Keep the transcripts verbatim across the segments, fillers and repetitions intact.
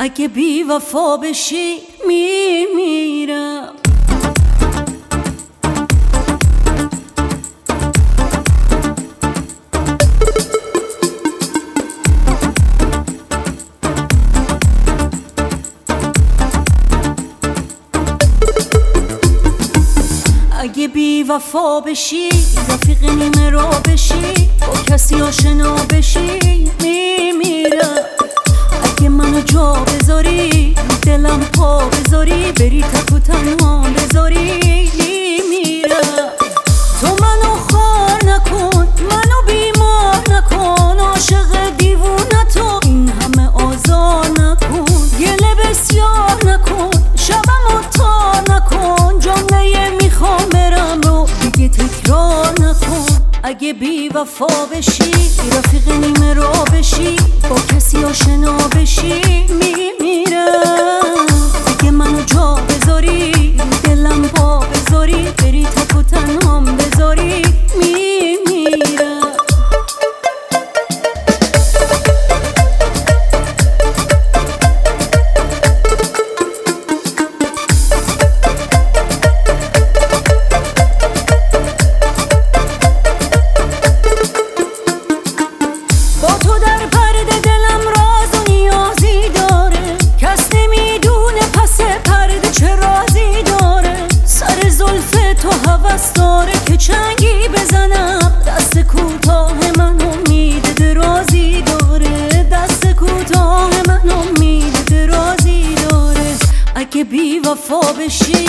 اگه بی وفا بشی میمیرم. اگه بی وفا بشی رفیق نیمه را بشی، با کسی آشنا بشی میمیرم. اگه منو جا بذاری دلم پا بذاری، بری تک و تنها بذاری میمیرم. تو منو خار نکن، منو بیمار نکن، عاشق دیوونه تو این همه آزار نکن، گله بسیار نکن، شبمو تار نکن، جمله میخوام برم رو دیگه تکرار نکن. اگه بی وفا بشی رفیق نیمه را بشی، با کسی آشنا بشی میمیرم. اگه منو جا بذاری دلم پا بذاری، بری تک و تنهام بذاری میمیرم. با تو در پرده دلم راز و نیازی داره، کس نمیدونه پس پرده چه رازی داره. سر زلف تو هوس داره که چنگی بزنم، دست کوتاه من امید درازی داره، دست کوتاه من امید درازی داره. اگه بی وفا بشی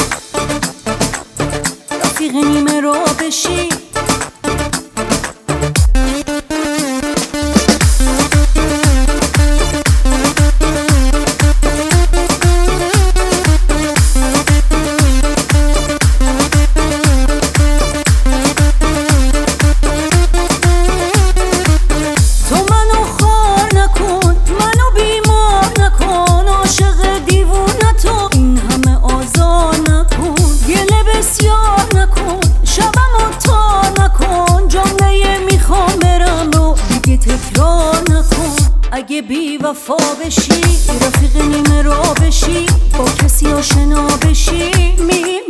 رفیق نیمه را بشی، تکرار نکن. اگه بی وفا بشی رفیق نیمه را بشی، با کسی آشنا بشی می